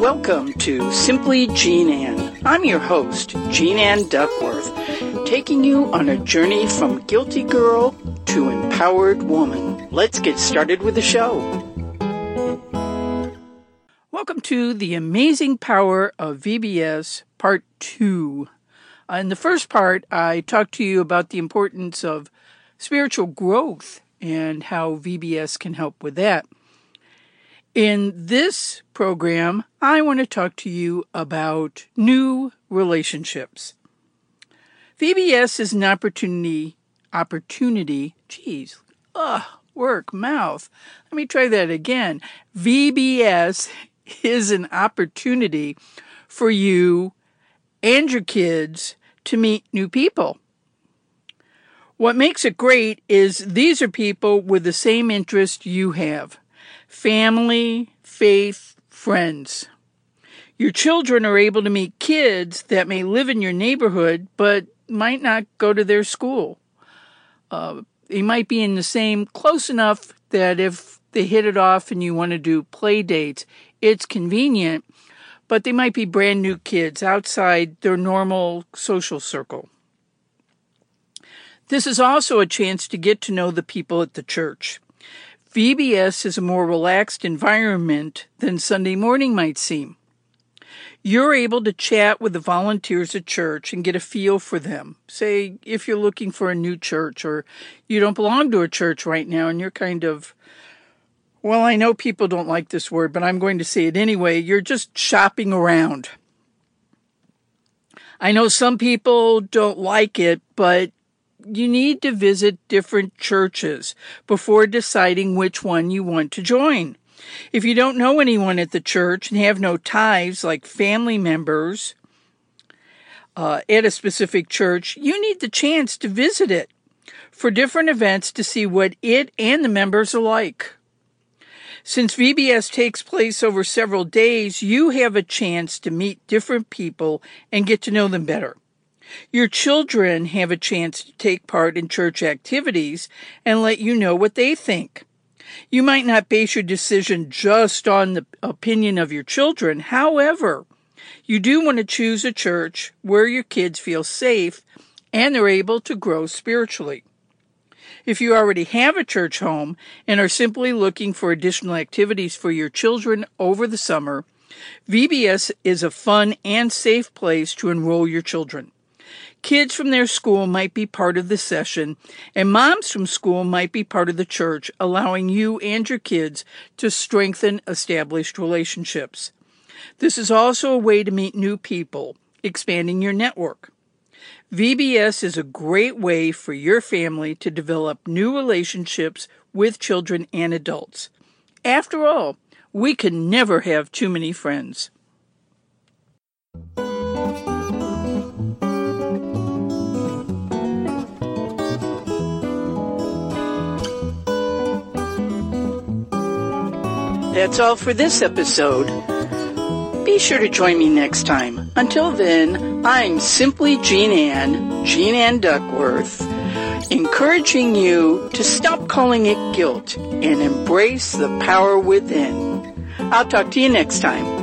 Welcome to Simply Jean Ann. I'm your host, Jean Ann Duckworth, taking you on a journey from guilty girl to empowered woman. Let's get started with the show. Welcome to The Amazing Power of VBS, Part 2. In the first part, I talked to you about the importance of spiritual growth and how VBS can help with that. In this program, I want to talk to you about new relationships. VBS is an opportunity, mouth. Let me try that again. VBS is an opportunity for you and your kids to meet new people. What makes it great is these are people with the same interest you have. Family, faith, friends. Your children are able to meet kids that may live in your neighborhood but might not go to their school. They might be in the same, close enough that if they hit it off and you want to do play dates, it's convenient, but they might be brand new kids outside their normal social circle. This is also a chance to get to know the people at the church. VBS is a more relaxed environment than Sunday morning might seem. You're able to chat with the volunteers at church and get a feel for them. Say, if you're looking for a new church or you don't belong to a church right now and you're kind of, well, I know people don't like this word, but I'm going to say it anyway. You're just shopping around. I know some people don't like it, but you need to visit different churches before deciding which one you want to join. If you don't know anyone at the church and have no ties like family members at a specific church, you need the chance to visit it for different events to see what it and the members are like. Since VBS takes place over several days, you have a chance to meet different people and get to know them better. Your children have a chance to take part in church activities and let you know what they think. You might not base your decision just on the opinion of your children. However, you do want to choose a church where your kids feel safe and they're able to grow spiritually. If you already have a church home and are simply looking for additional activities for your children over the summer, VBS is a fun and safe place to enroll your children. Kids from their school might be part of the session, and moms from school might be part of the church, allowing you and your kids to strengthen established relationships. This is also a way to meet new people, expanding your network. VBS is a great way for your family to develop new relationships with children and adults. After all, we can never have too many friends. That's all for this episode. Be sure to join me next time. Until then, I'm Simply Jean Ann Duckworth, encouraging you to stop calling it guilt and embrace the power within. I'll talk to you next time.